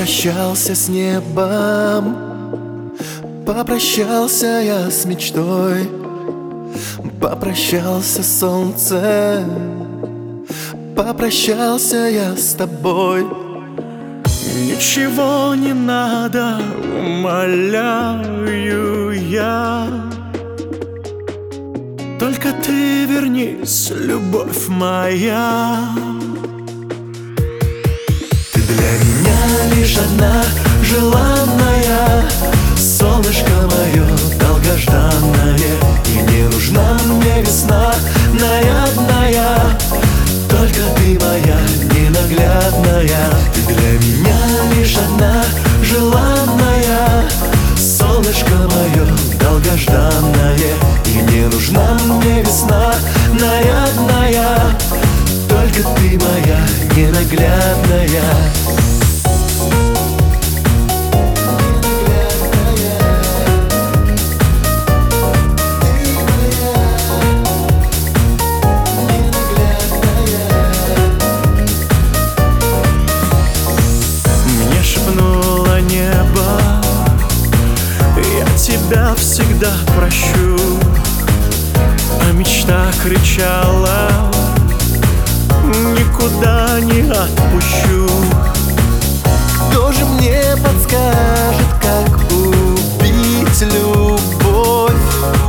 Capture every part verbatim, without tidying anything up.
Попрощался с небом, попрощался я с мечтой, попрощался с солнцем, попрощался я с тобой. Ничего не надо, умоляю я, только ты вернись, любовь моя. Ты для меня лишь одна желанная, солнышко мое долгожданное. И не нужна мне весна нарядная, только ты моя ненаглядная. Ты для меня лишь одна желанная, солнышко мое долгожданное. И не нужна мне весна нарядная, только ты моя ненаглядная. Тебя всегда прощу, а мечта кричала: никуда не отпущу. Кто же мне подскажет, как убить любовь,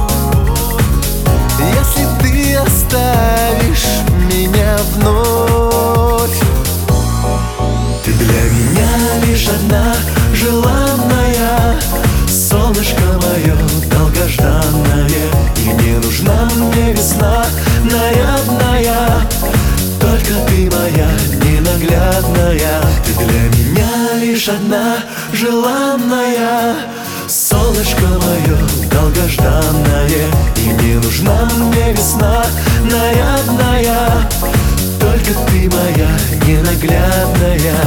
если ты оставишь меня вновь? Ты для меня лишь одна желанная, солнышко мое долгожданное. И не нужна мне весна нарядная, только ты моя ненаглядная. Ты для меня лишь одна желанная, солнышко мое долгожданное. И не нужна мне весна нарядная, только ты моя ненаглядная.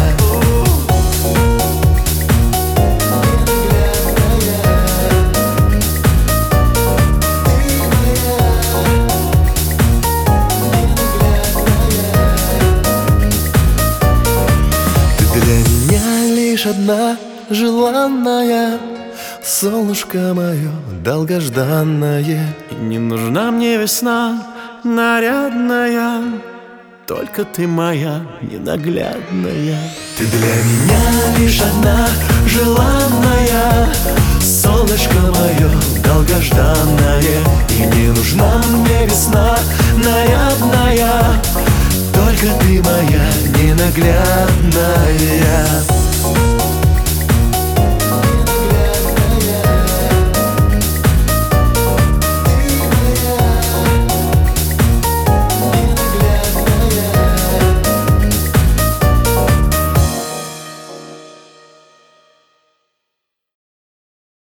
Лишь одна желанная, солнышко мое долгожданное. И не нужна мне весна нарядная, только ты моя ненаглядная. Ты для меня лишь одна желанная, солнышко мое долгожданное. И не нужна мне весна нарядная, только ты моя ненаглядная.